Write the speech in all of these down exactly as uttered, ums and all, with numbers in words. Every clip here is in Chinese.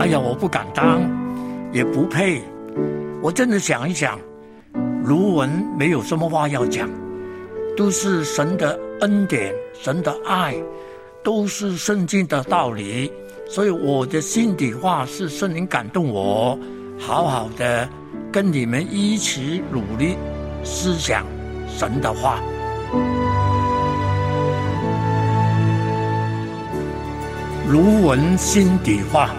哎呀，我不敢当，也不配。我真的想一想，卢文没有什么话要讲，都是神的恩典，神的爱，都是圣经的道理。所以我的心底话是圣灵感动我，好好的跟你们一起努力思想神的话。卢文心底话。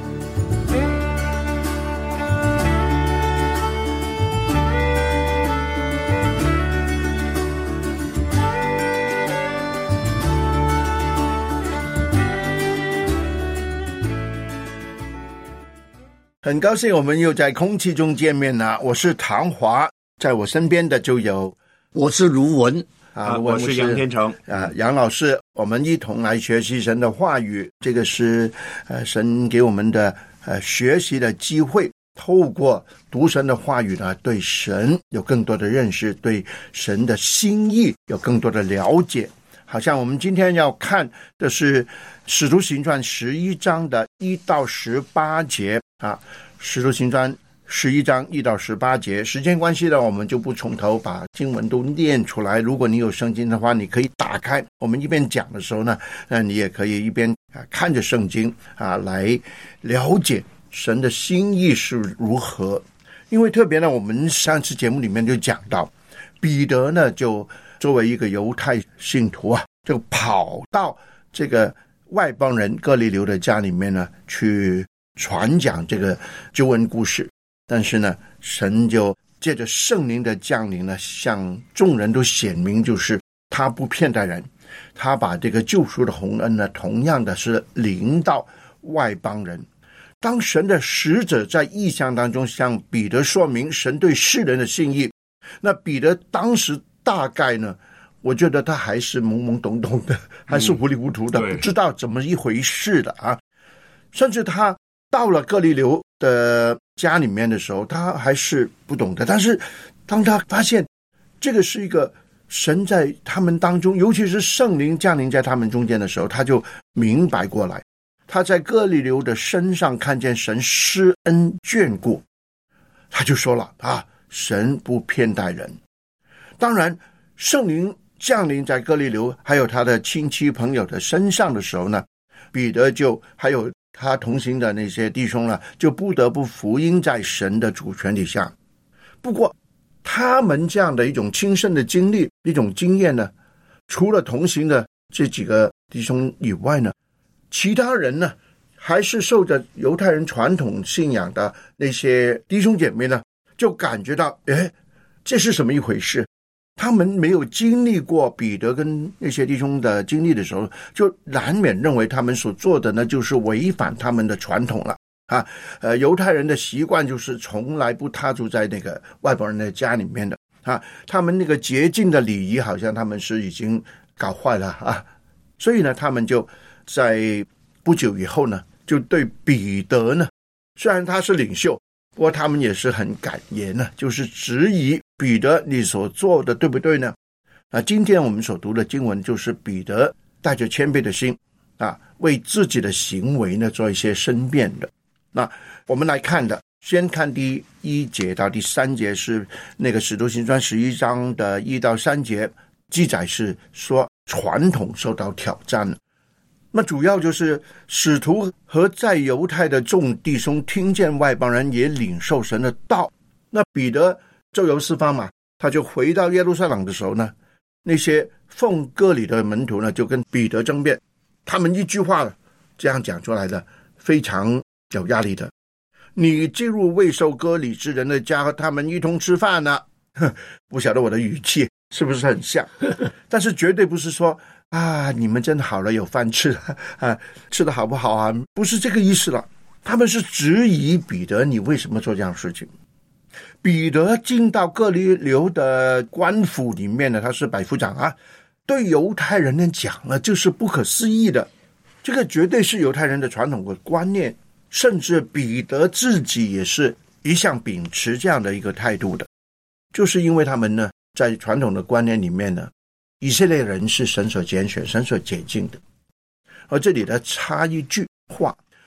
很高兴我们又在空气中见面了，我是唐华，在我身边的就有我是卢文啊， 我是杨天成啊，杨老师，我们一同来学习神的话语，这个是呃神给我们的呃学习的机会，透过读神的话语呢，对神有更多的认识，对神的心意有更多的了解。好像我们今天要看的是使徒行传十一章的一到十八节啊，使徒行传十一章一到十八节，时间关系呢，我们就不从头把经文都念出来。如果你有圣经的话，你可以打开，我们一边讲的时候呢，那你也可以一边啊看着圣经啊来了解神的心意是如何。因为特别呢，我们上次节目里面就讲到，彼得呢就作为一个犹太信徒啊，就跑到这个外邦人哥尼流的家里面呢，去传讲这个救恩故事。但是呢，神就借着圣灵的降临呢，向众人都显明，就是他不骗待人，他把这个救赎的洪恩呢，同样的是临到外邦人。当神的使者在异象当中向彼得说明神对世人的信意，那彼得当时大概呢，我觉得他还是懵懵懂懂的，还是糊里糊涂的，嗯、不知道怎么一回事的啊。甚至他到了哥尼流的家里面的时候，他还是不懂的。但是当他发现这个是一个神在他们当中，尤其是圣灵降临在他们中间的时候，他就明白过来。他在哥尼流的身上看见神施恩眷顾，他就说了啊，神不偏待人。当然圣灵降临在哥尼流还有他的亲戚朋友的身上的时候呢，彼得就还有他同行的那些弟兄呢，就不得不福音在神的主权底下。不过他们这样的一种亲身的经历，一种经验呢，除了同行的这几个弟兄以外呢，其他人呢，还是受着犹太人传统信仰的那些弟兄姐妹呢，就感觉到，诶，这是什么一回事？他们没有经历过彼得跟那些弟兄的经历的时候，就难免认为他们所做的呢，就是违反他们的传统了啊。呃，犹太人的习惯就是从来不踏足在那个外邦人的家里面的啊，他们那个洁净的礼仪好像他们是已经搞坏了啊，所以呢，他们就在不久以后呢，就对彼得呢，虽然他是领袖，不过他们也是很敢言呢，就是质疑彼得你所做的对不对呢？啊，今天我们所读的经文就是彼得带着谦卑的心啊，为自己的行为呢做一些申辩的。那我们来看的，先看第一节到第三节，是那个使徒行传十一章的一到三节，记载是说传统受到挑战了。那主要就是使徒和在犹太的众弟兄听见外邦人也领受神的道，那彼得周游四方嘛，他就回到耶路撒冷的时候呢，那些奉割礼的门徒呢，就跟彼得争辩，他们一句话这样讲出来的，非常有压力的。你进入未受割礼之人的家，和他们一同吃饭呢？不晓得我的语气是不是很像？但是绝对不是说啊，你们真好了，有饭吃啊，吃的好不好啊？不是这个意思了。他们是质疑彼得，你为什么做这样的事情？彼得进到哥尼流的官府里面呢，他是百夫长啊，对犹太人呢讲了，就是不可思议的，这个绝对是犹太人的传统的观念，甚至彼得自己也是一向秉持这样的一个态度的，就是因为他们呢，在传统的观念里面呢，以色列人是神所拣选、神所洁净的。而这里的插一句话，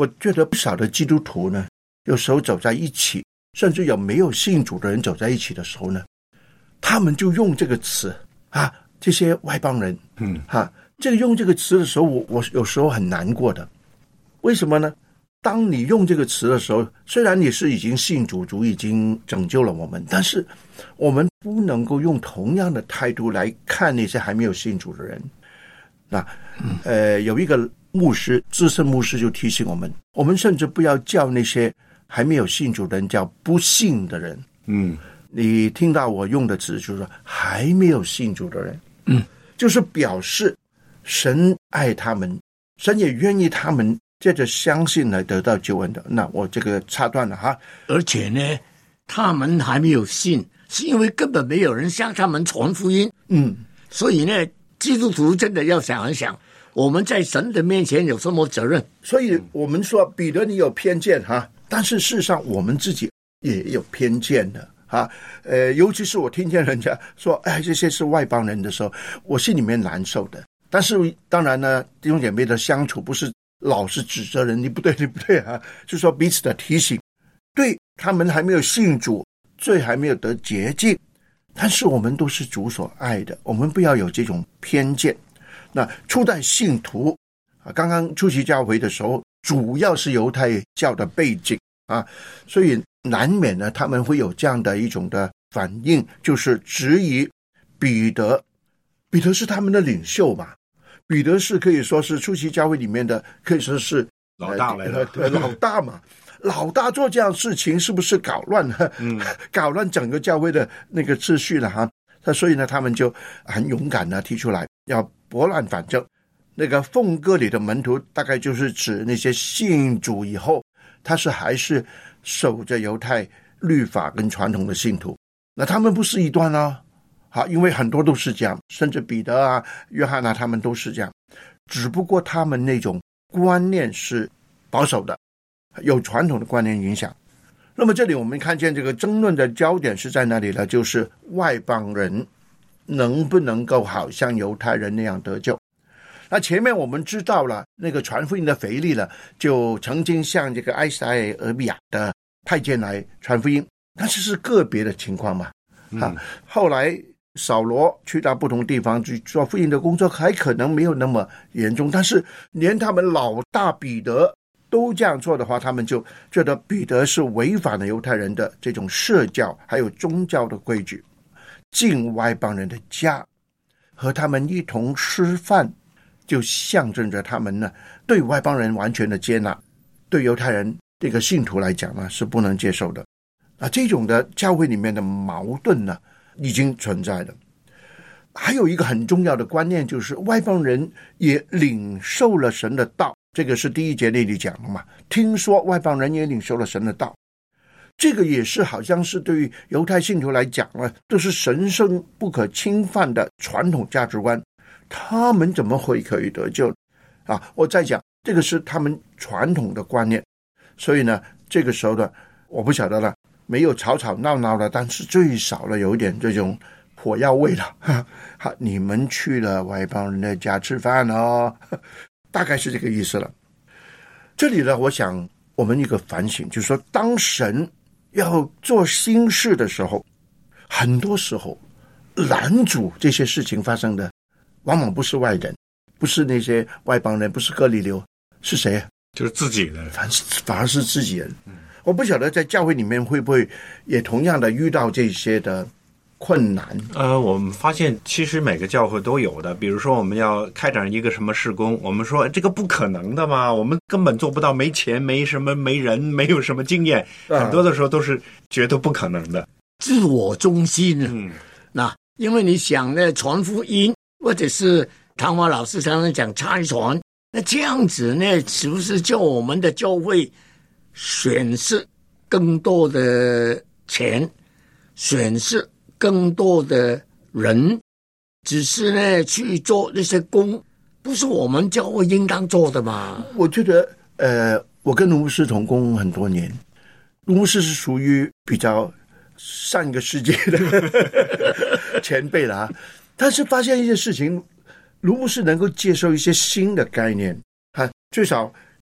我觉得不少的基督徒呢，有时候走在一起，甚至有没有信主的人走在一起的时候呢，他们就用这个词啊，这些外邦人，嗯，哈、啊，这个用这个词的时候，我我有时候很难过的。为什么呢？当你用这个词的时候，虽然你是已经信主，主已经拯救了我们，但是我们不能够用同样的态度来看那些还没有信主的人。那呃，有一个牧师，资深牧师就提醒我们，我们甚至不要叫那些还没有信主的人叫不信的人。嗯，你听到我用的词就是说还没有信主的人，嗯，就是表示神爱他们，神也愿意他们借着相信来得到救恩的。那我这个插断了哈。 而且呢，他们还没有信，是因为根本没有人向他们传福音。嗯，所以呢，基督徒真的要想一想，我们在神的面前有什么责任？ 所以我们说彼得你有偏见哈，但是事实上我们自己也有偏见的啊。呃，尤其是我听见人家说哎这些是外邦人的时候，我心里面难受的。但是当然呢，弟兄姐妹的相处不是老是指责人，你不对你不对啊，就说彼此的提醒，对他们还没有信主，罪还没有得洁净，但是我们都是主所爱的，我们不要有这种偏见。那初代信徒啊，刚刚初期教会的时候，主要是犹太教的背景啊，所以难免呢他们会有这样的一种的反应，就是质疑彼得。彼得是他们的领袖嘛，彼得是可以说是初期教会里面的，可以说是老大来的、 呃、老大嘛。老大做这样的事情是不是搞乱了、嗯、搞乱整个教会的那个秩序了哈？那所以呢他们就很勇敢的提出来要拨乱反正。那个奉割礼的门徒大概就是指那些信主以后他是还是守着犹太律法跟传统的信徒，那他们不是异端啊。好，因为很多都是这样，甚至彼得啊、约翰啊，他们都是这样，只不过他们那种观念是保守的，有传统的观念影响。那么这里我们看见这个争论的焦点是在哪里呢？就是外邦人能不能够好像犹太人那样得救。那前面我们知道了，那个传福音的腓力了，就曾经向这个埃塞俄比亚的太监来传福音，但是是个别的情况嘛。啊，后来扫罗去到不同地方去做福音的工作，还可能没有那么严重，但是连他们老大彼得都这样做的话，他们就觉得彼得是违反了犹太人的这种社教还有宗教的规矩，进外邦人的家和他们一同吃饭，就象征着他们呢对外邦人完全的接纳，对犹太人这个信徒来讲呢是不能接受的。啊，这种的教会里面的矛盾呢已经存在了。还有一个很重要的观念，就是外邦人也领受了神的道，这个是第一节那里讲的嘛，听说外邦人也领受了神的道，这个也是好像是对于犹太信徒来讲呢，都是神圣不可侵犯的传统价值观，他们怎么会可以得救啊？我再讲，这个是他们传统的观念，所以呢这个时候呢我不晓得了，没有吵吵闹闹的，但是最少了有一点这种火药味了。哈，你们去了外邦人的家吃饭哦，大概是这个意思了。这里呢，我想我们一个反省，就是说，当神要做新事的时候，很多时候拦阻这些事情发生的，往往不是外人，不是那些外邦人，不是哥尼流，是谁？ 就是自己人， 反反而是自己人。嗯，我不晓得在教会里面会不会也同样的遇到这些的困难。 呃，我们发现其实每个教会都有的，比如说我们要开展一个什么事工，我们说这个不可能的嘛，我们根本做不到，没钱，没什么，没人，没有什么经验，很多的时候都是觉得不可能的， 自我中心。嗯，那因为你想呢，传福音或者是唐华老师常常讲差传，那这样子呢，是不是叫我们的教会选示更多的钱，选示更多的人，只是呢去做那些工，不是我们教会应当做的吗？ 我觉得呃，我跟卢牧师同工很多年，卢牧师是属于比较上一个世界的前辈了啊，但是发现一些事情，卢牧师能够接受一些新的概念啊，最少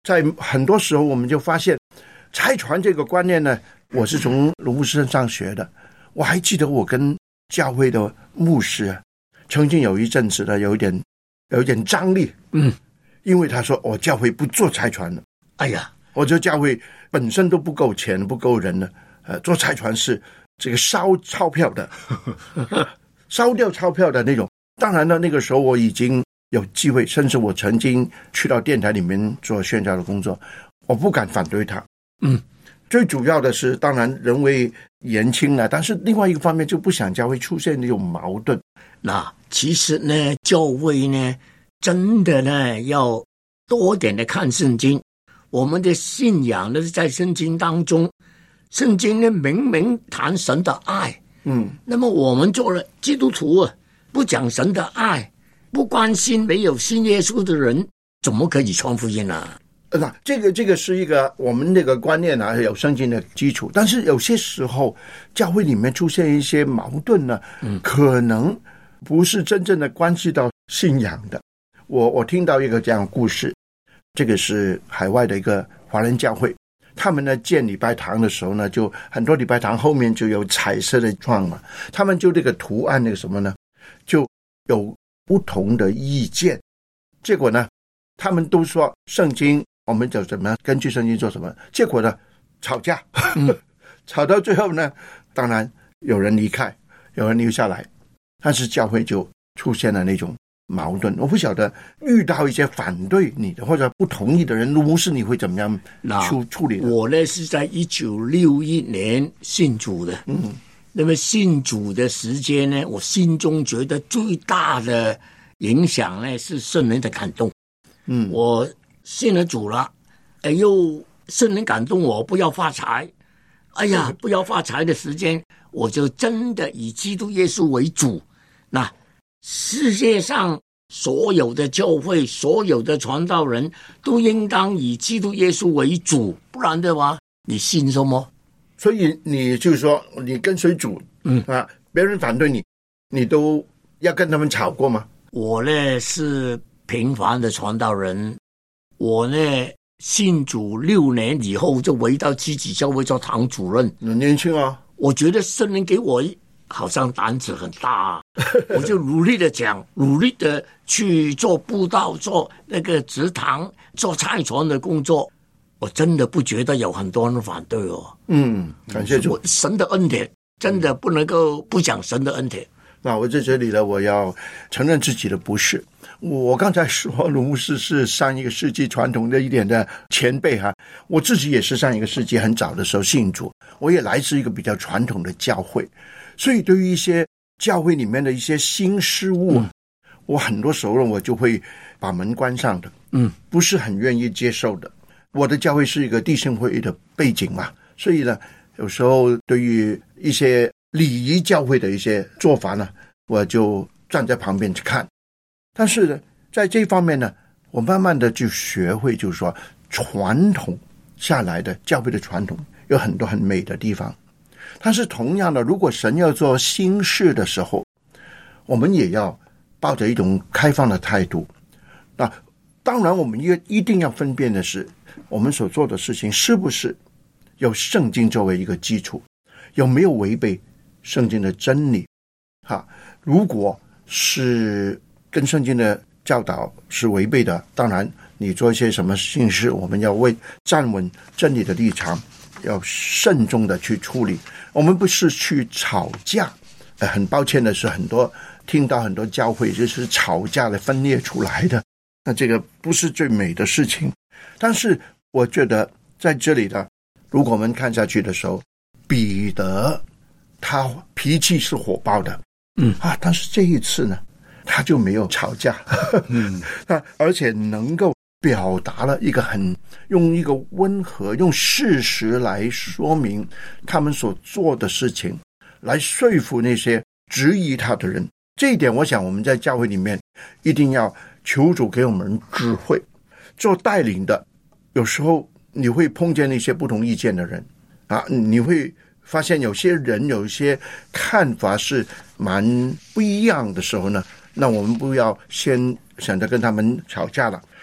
在很多时候我们就发现差传这个观念呢，我是从卢牧师身上学的。我还记得我跟教会的牧师啊，曾经有一阵子呢，有一点有一点张力， 嗯， 因为他说我教会不做差传了。 哎呀， 我觉得教会本身都不够钱不够人了，呃，做差传是这个烧钞票的，烧掉钞票的那种。当然了，那个时候我已经有机会，甚至我曾经去到电台里面做宣教的工作，我不敢反对他。 嗯， 最主要的是，当然人为言轻了，但是另外一个方面就不想教会出现那种矛盾。 那其实呢，教会呢，真的呢要多点的看圣经。我们的信仰呢，在圣经当中，圣经呢明明谈神的爱， 嗯， 那么我们做了基督徒啊，不讲神的爱，不关心没有信耶稣的人，怎么可以传福音呢？ 那这个这个是一个我们那个观念啊，有圣经的基础，但是有些时候教会里面出现一些矛盾呢，嗯，可能不是真正的关系到信仰的。我我听到一个这样的故事，这个是海外的一个华人教会，他们呢建礼拜堂的时候呢，就很多礼拜堂后面就有彩色的窗嘛，他们就这个图案那个什么呢，就有不同的意见，结果呢，他们都说圣经我们就怎么样根据圣经做什么，结果呢吵架，嗯、吵到最后呢，当然有人离开，有人留下来，但是教会就出现了那种矛盾。我不晓得遇到一些反对你的或者不同意的人，卢牧师你会怎么样处处理的？ 我呢是在一九六一年信主的，嗯，那么信主的时间呢，我心中觉得最大的影响呢是圣灵的感动。嗯，我信了主了，哎呦，圣灵感动我不要发财，哎呀，不要发财的时间，我就真的以基督耶稣为主。那世界上所有的教会，所有的传道人都应当以基督耶稣为主，不然的话，你信什么？ 所以你就是说，你跟随主，嗯啊，别人反对你，你都要跟他们吵过吗？ 我呢是平凡的传道人，我呢信主六年以后就回到自己教会做堂主任。 很年轻啊！ 我觉得圣灵给我好像胆子很大啊，我就努力的讲，努力的去做布道，做那个职堂，做差传的工作。我真的不觉得有很多人反对哦。 嗯，感谢主， 神的恩典真的不能够不讲神的恩典。 那我在这里呢，我要承认自己的不是。我刚才说卢牧师是上一个世纪传统的一点的前辈哈，我自己也是上一个世纪很早的时候信主，我也来自一个比较传统的教会，所以对于一些教会里面的一些新事物，嗯、我很多时候我就会把门关上的，嗯，不是很愿意接受的。我的教会是一个弟兄会的背景嘛，所以呢，有时候对于一些礼仪教会的一些做法呢，我就站在旁边去看。但是呢，在这方面呢，我慢慢的就学会，就是说传统下来的教会的传统有很多很美的地方。但是同样的，如果神要做新事的时候，我们也要抱着一种开放的态度。那当然我们也一定要分辨的是，我们所做的事情是不是有圣经作为一个基础，有没有违背圣经的真理哈，如果是跟圣经的教导是违背的，当然你做一些什么信事，我们要为站稳真理的立场，要慎重的去处理。我们不是去吵架，呃，很抱歉的是，很多听到很多教会就是吵架的分裂出来的，那这个不是最美的事情。但是我觉得在这里呢，如果我们看下去的时候，彼得他脾气是火爆的，嗯啊，但是这一次呢，他就没有吵架，嗯，而且能够表达了一个很用一个温和用事实来说明他们所做的事情，来说服那些质疑他的人。这一点我想我们在教会里面一定要求主给我们智慧。做带领的有时候你会碰见那些不同意见的人啊，你会发现有些人有一些看法是蛮不一样的时候呢，那我们不要先想着跟他们吵架了，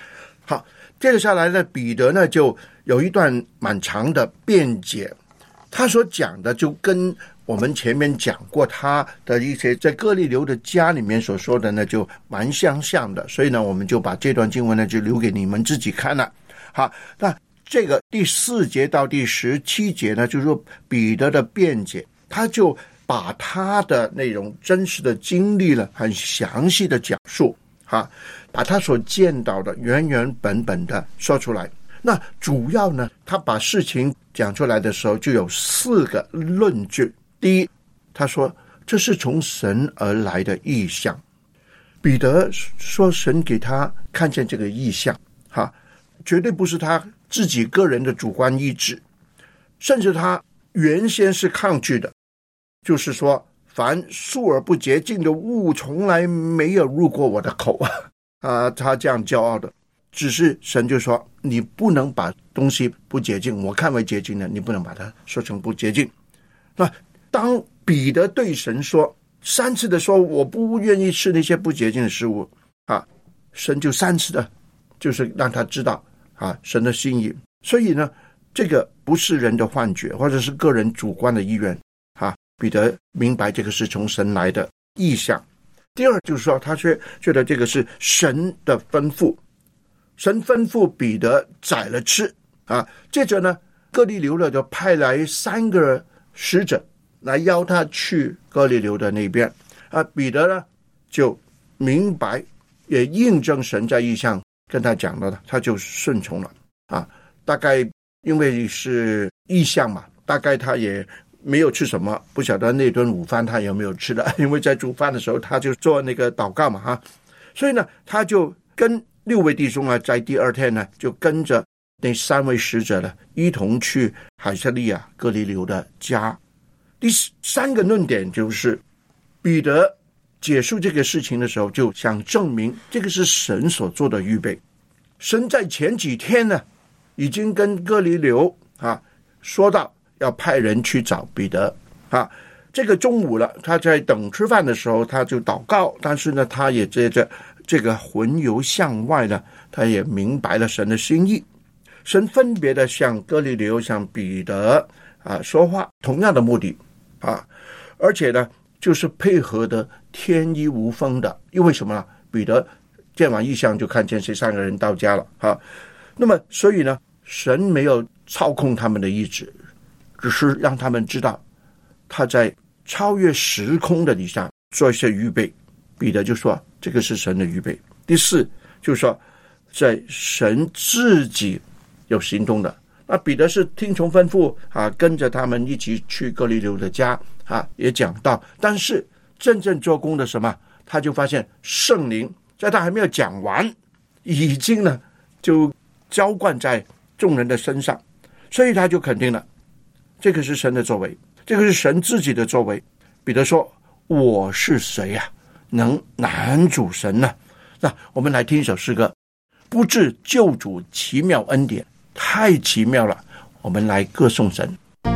好，接着下来呢，彼得呢就有一段蛮长的辩解，他所讲的就跟我们前面讲过他的一些在哥尼流的家里面所说的呢就蛮相像的，所以呢我们就把这段经文呢就留给你们自己看了。好，那这个第四节到第十七节呢，就是说彼得的辩解，他就把他的内容真实的经历了很详细的讲述，哈，把他所见到的原原本本的说出来。那主要呢，他把事情讲出来的时候就有四个论据。第一，他说这是从神而来的异象。彼得说神给他看见这个异象，哈，绝对不是他自己个人的主观意志，甚至他原先是抗拒的，就是说凡素而不洁净的物从来没有入过我的口啊、呃！他这样骄傲的，只是神就说你不能把东西不洁净我看为洁净的，你不能把它说成不洁净。那当彼得对神说三次的说我不愿意吃那些不洁净的食物啊，神就三次的就是让他知道啊神的心意。所以呢，这个不是人的幻觉，或者是个人主观的意愿啊。彼得明白这个是从神来的意象。第二就是说，他却觉得这个是神的吩咐，神吩咐彼得宰了吃啊。接着呢，哥尼流呢就派来三个使者来邀他去哥尼流的那边啊。彼得呢就明白，也印证神在异象跟他讲的，他就顺从了啊。大概因为是异象嘛，大概他也没有吃什么，不晓得那顿午饭他有没有吃的，因为在煮饭的时候他就做那个祷告嘛哈，所以呢他就跟六位弟兄啊，在第二天呢就跟着那三位使者呢一同去海撒利亚哥尼流的家。第三个论点就是彼得解述这个事情的时候，就想证明这个是神所做的预备。神在前几天呢已经跟哥尼流啊说到要派人去找彼得啊。这个中午了，他在等吃饭的时候他就祷告，但是呢他也接着这个魂游向外呢，他也明白了神的心意。神分别的向哥尼流向彼得啊说话，同样的目的啊，而且呢就是配合的天衣无缝的。因为什么呢？彼得见完异象就看见这三个人到家了啊。那么所以呢，神没有操控他们的意志，只是让他们知道他在超越时空的底下做一些预备。彼得就说这个是神的预备。第四就是说在神自己有行动的。那彼得是听从吩咐啊，跟着他们一起去哥尼流的家啊，也讲到。但是真正做工的什么，他就发现圣灵在他还没有讲完，已经呢就浇灌在众人的身上，所以他就肯定了这个是神的作为，这个是神自己的作为。彼得说我是谁啊，能难主神呢？那我们来听一首诗歌，不知救主奇妙恩典，太奇妙了，我们来歌颂神。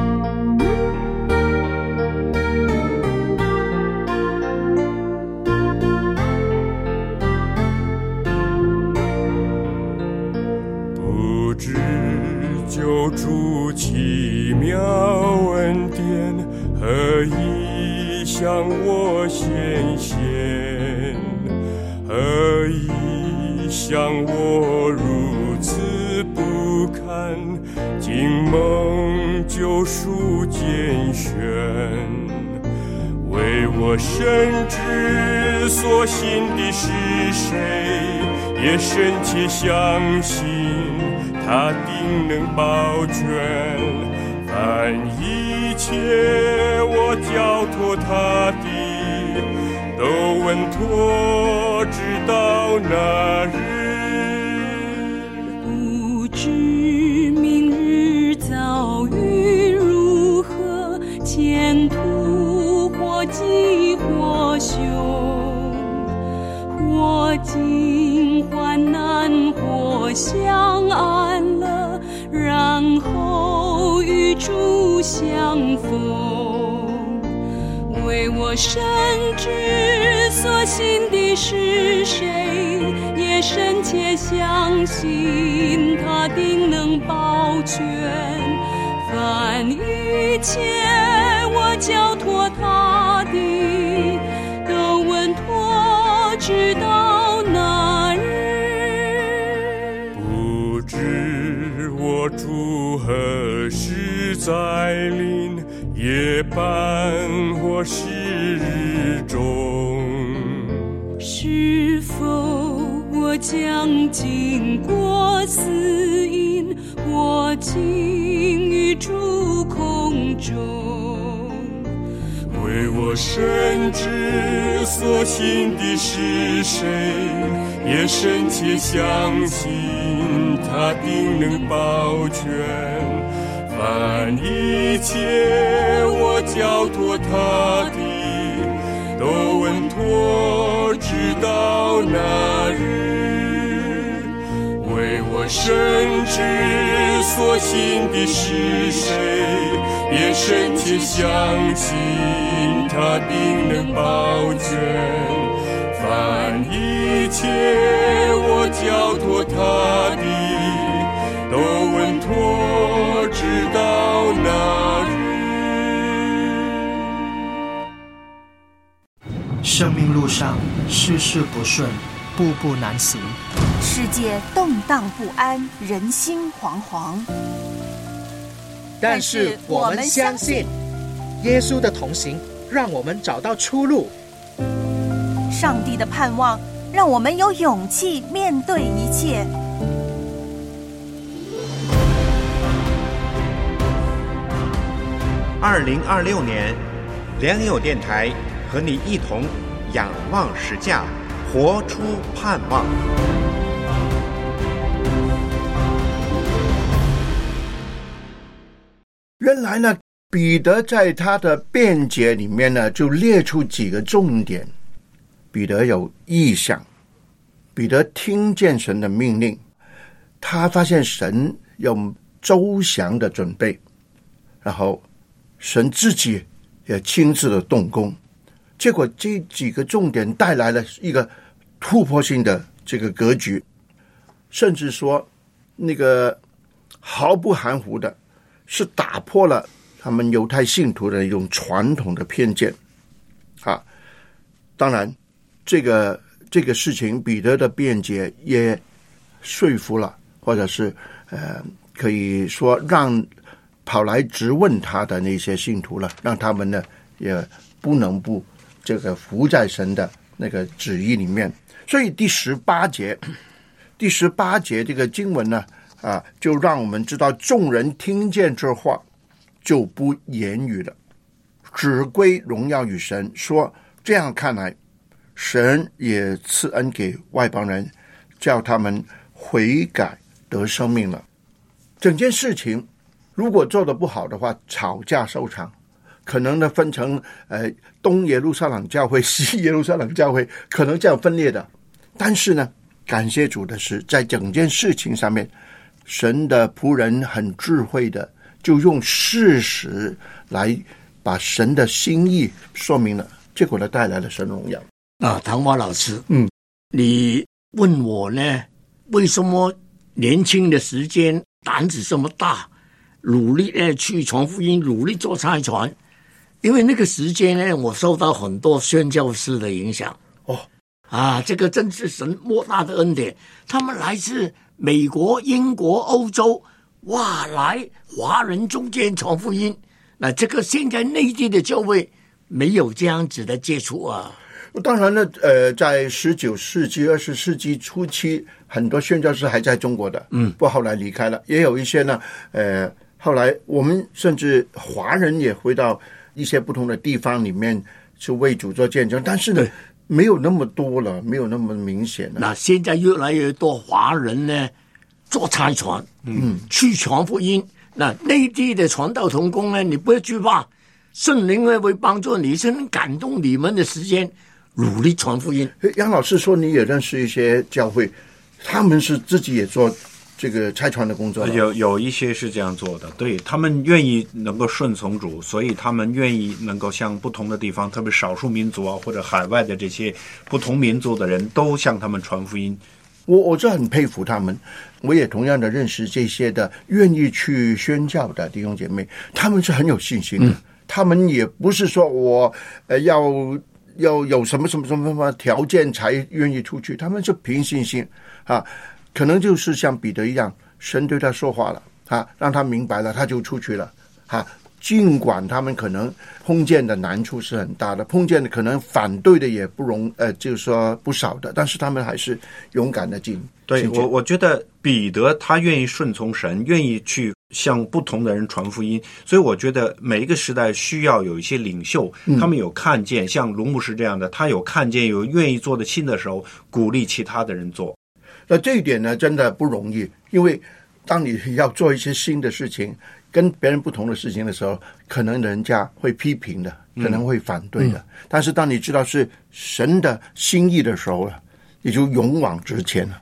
不知救主奇妙恩典，何以向我显现，何以向我如此不堪，经蒙救赎拣选，为我深知所信的是谁，也深切相信他定能保全，凡一切我交托他的，都稳妥直到那日。 不知明日遭遇如何，前途或吉或凶，或惊患难或相安乐，然后与主相逢。为我深知所信的是谁，也也深切相信他定能保全。凡一切我交托他的，都稳妥直到那日。 不知我主何时再临，夜半或是日中， 是否我将经过死荫，或经于诸空中？ 为我深知所信的是谁，也深切相信他定能保全。凡一切我交托他的，都稳妥直到那日。为我深知所信的是谁，也深切相信他定能保全。凡一切我交托他的，都稳妥直到那日。 生命路上事事不顺，步步难行， 世界动荡不安，人心惶惶。 但是我们相信耶稣的同行让我们找到出路， 上帝的盼望让我们有勇气面对一切。 二零二六年，良友电台和你一同仰望十架，活出盼望。 原来呢，彼得在他的辩解里面呢，就列出几个重点。彼得有意向，彼得听见神的命令，他发现神有周详的准备，然后神自己也亲自的动工，结果这几个重点带来了一个突破性的这个格局，甚至说那个毫不含糊的是打破了他们犹太信徒的一种传统的偏见啊。当然这个这个事情彼得的辩解也说服了，或者是呃可以说让跑来质问他的那些信徒了，让他们呢也不能不这个服在神的那个旨意里面。所以第十八节第十八节这个经文呢啊，就让我们知道众人听见这话就不言语了，只归荣耀与神，说这样看来神也赐恩给外邦人，叫他们悔改得生命了。整件事情如果做得不好的话，吵架收场，可能呢分成呃东耶路撒冷教会、西耶路撒冷教会，可能这样分裂的。但是呢，感谢主的是，在整件事情上面，神的仆人很智慧的，就用事实来把神的心意说明了，结果呢带来了神荣耀。 啊，唐华老师， 嗯， 你问我呢，为什么年轻的时间胆子这么大，努力呢去传福音，努力做差传？因为那个时间呢，我受到很多宣教士的影响。 哦， 啊，这个真是神莫大的恩典。他们来自美国、英国、欧洲，哇，来华人中间传福音。那这个现在内地的教会没有这样子的接触啊。 当然了，呃，在十九世纪、二十世纪初期，很多宣教士还在中国的，嗯，不过后来离开了，也有一些呢，呃，后来我们甚至华人也回到一些不同的地方里面去为主做见证，但是呢，没有那么多了，没有那么明显了。 那现在越来越多华人呢做差传，嗯，去传福音。那内地的传道同工呢，你不要惧怕，圣灵呢会帮助你，圣灵感动你们的时间。努力传福音。 杨老师说你也认识一些教会，他们是自己也做这个差传的工作。 有有一些是这样做的，对，他们愿意能够顺从主，所以他们愿意能够向不同的地方，特别少数民族啊或者海外的这些不同民族的人都向他们传福音。 我我是很佩服他们，我也同样的认识这些的愿意去宣教的弟兄姐妹，他们是很有信心的。嗯，他们也不是说我呃要要有什么什么什么什么条件才愿意出去，他们是凭信心啊，可能就是像彼得一样，神对他说话了啊，让他明白了，他就出去了啊。尽管他们可能碰见的难处是很大的，碰见的可能反对的也不容呃，就是说不少的，但是他们还是勇敢的进。 对，我我觉得彼得他愿意顺从神，愿意去向不同的人传福音，所以我觉得每一个时代需要有一些领袖，他们有看见，嗯、像卢牧师这样的，他有看见有愿意做的亲的时候，鼓励其他的人做。 那这一点呢，真的不容易，因为当你要做一些新的事情，跟别人不同的事情的时候，可能人家会批评的，可能会反对的。嗯、但是当你知道是神的心意的时候，你就勇往直前了。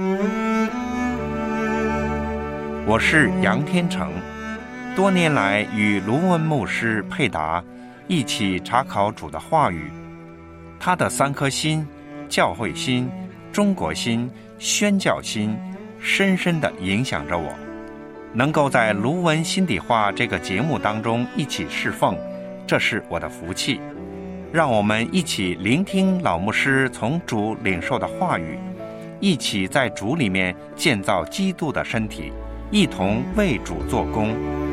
我是杨天成，多年来与卢文牧师配搭，一起查考主的话语。他的三颗心，教会心、中国心、宣教心，深深地影响着我。能够在卢文心底话这个节目当中一起侍奉，这是我的福气。让我们一起聆听老牧师从主领受的话语，一起在主里面建造基督的身体，一同为主做工。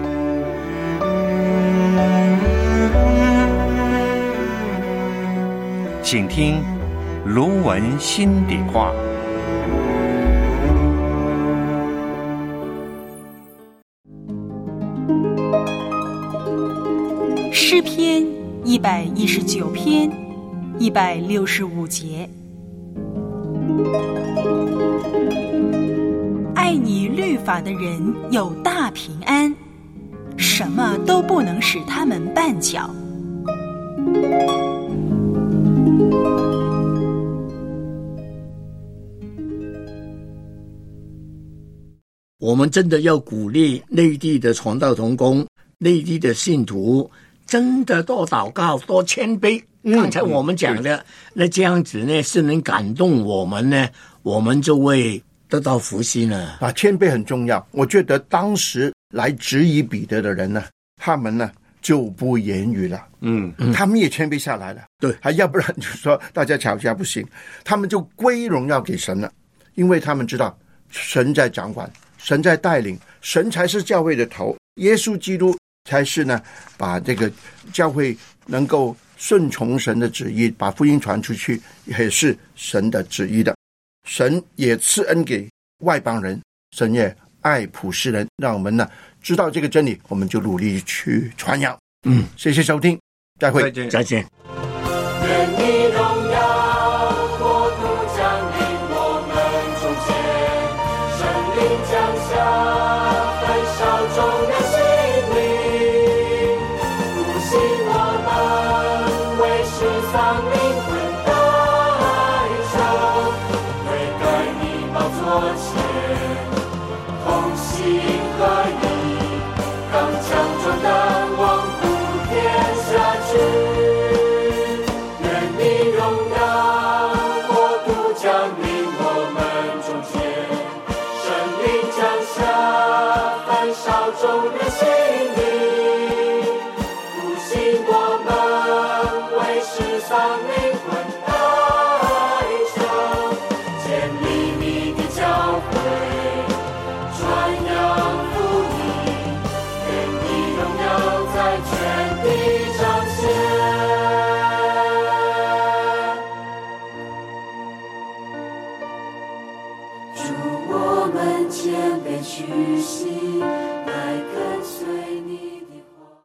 请听卢文心底话。 诗篇一百一十九篇一百六十五节，爱你律法的人有大平安，什么都不能使他们绊脚。 我们真的要鼓励内地的传道同工、内地的信徒，真的多祷告、多谦卑。刚才我们讲的，那这样子呢，是能感动我们呢，我们就会得到福气呢。 啊，谦卑很重要。我觉得当时来质疑彼得的人呢，他们呢就不言语了。嗯，他们也谦卑下来了。对，还要不然就说大家吵架不行，他们就归荣耀给神了，因为他们知道神在掌管，神在带领，神才是教会的头，耶稣基督才是呢，把这个教会能够顺从神的旨意，把福音传出去，也是神的旨意的。神也赐恩给外邦人，神也爱普世人，让我们呢知道这个真理，我们就努力去传扬。嗯，谢谢收听，再会， 再见， 再见。 愿你荣耀国度降临我们中间，神灵降下，焚烧众人心灵，复兴我们，为世丧灵魂代赎，悔改你宝座前，同心合一，刚强壮胆，望普天下去。众人心灵，复兴我们，为世丧灵魂代赎，建立你的教会，传扬福音，愿你荣耀在全地彰显。主，我们谦卑屈膝。